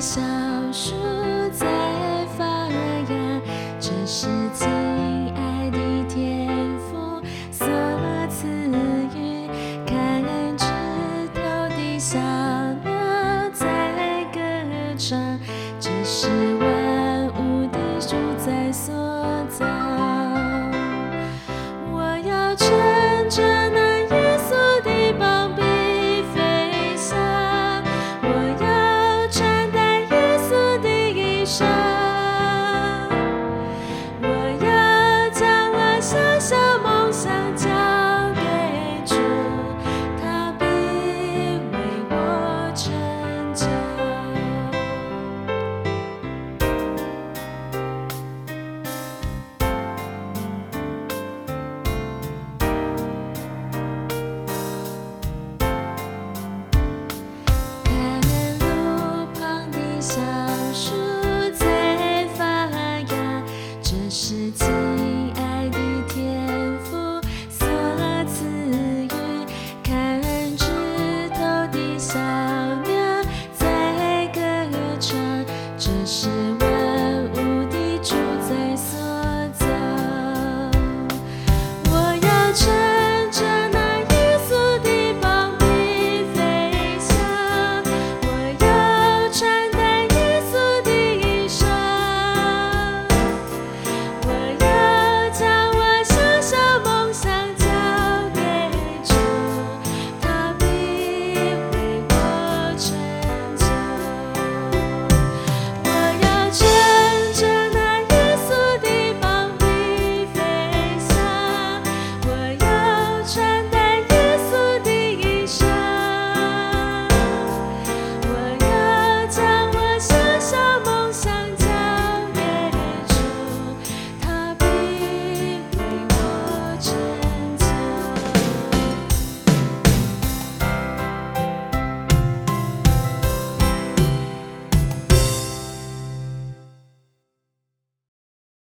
小树在发芽，这是亲爱的天父所赐予。看枝头的小鸟在歌唱，这是万物的主宰所造。我要乘着那耶稣的膀臂飞翔，我要穿戴耶稣的衣裳，我要将我小小梦想交给主，他必为我成就。看路旁的小树在发芽，这是亲爱的天父所赐予。看枝头的小